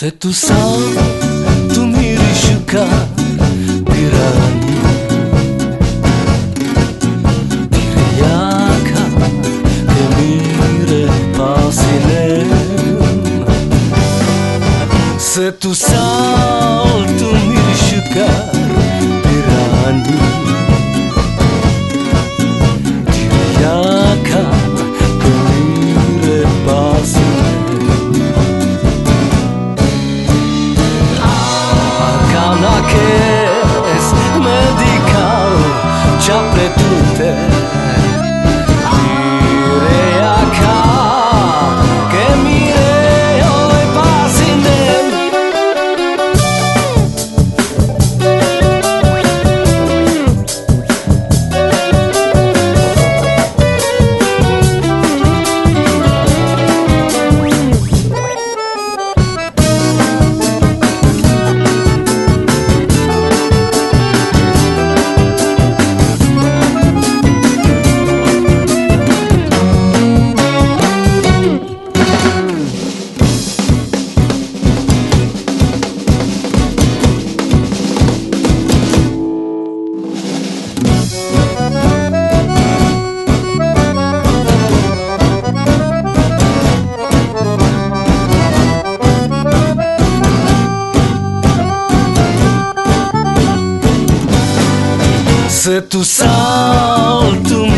tu sam, tu miriš ka pirani. Dire jaka, che mire pasinem. Se tu sam, tu miriš ka pirani. Dire jaka, che mire pasinem. Che es medical già per tutte dire acá che mire hoy pasinem. Se tu sal, tu